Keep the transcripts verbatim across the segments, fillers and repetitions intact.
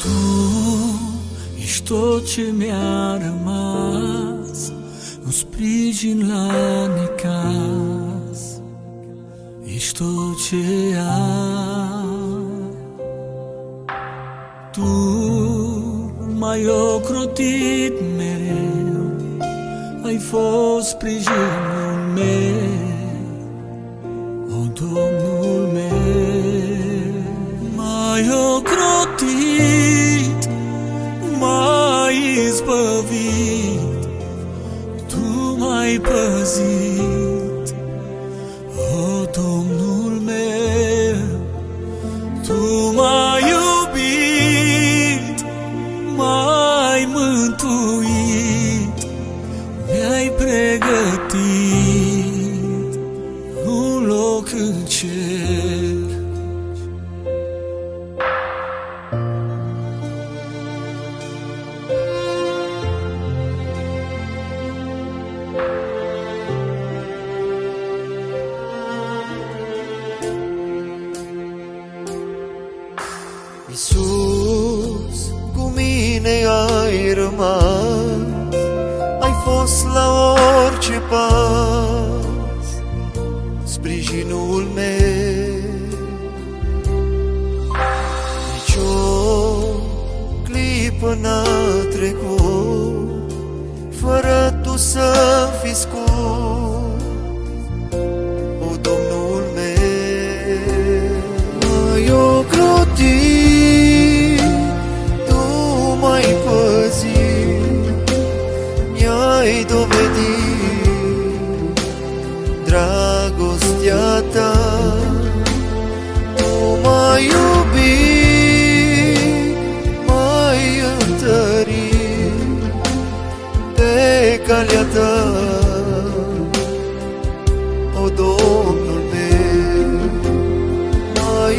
Tu ești tot ce mi-a rămas, un sprijin la necaz, ești tot ce am. Tu m-ai ocrotit mereu, ai fost sprijinul meu, o, Domnul meu. M-ai ocrotit, m-ai izbăvit, tu m-ai păzit, o, Domnul meu. Tu m-ai iubit, m-ai mântuit, mi-ai pregătit un loc în cer. Iisus, cu mine ai rămas, ai fost la orice pas, sprijinul meu. Nici o clipă n-a trecut fără tu să fii scurt, o, Domnul meu. M-ai ocrotit, m-ai păzit, mi-ai dovedit dragostea ta. Tu m-ai iubit, m-ai întărit pe calea ta, o, Domnul meu. M-ai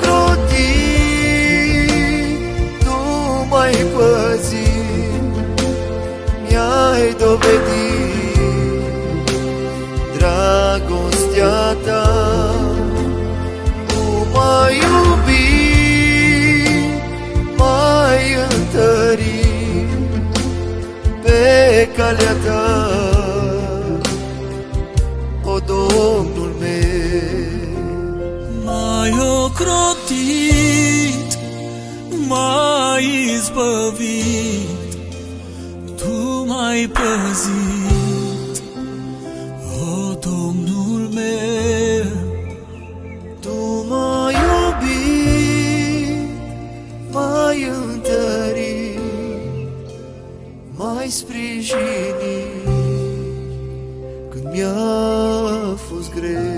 ocrotit, tu m-ai păzit, mi-ai dovedit dragostea ta. Tu m-ai iubit, m-ai întărit pe calea ta, o, Domnul meu. M-ai ocrotit, m-ai izbăvit, tu m-ai păzit, o, Domnul meu. Tu m-ai iubit, m-ai întărit, m-ai sprijinit când mi-a fost greu.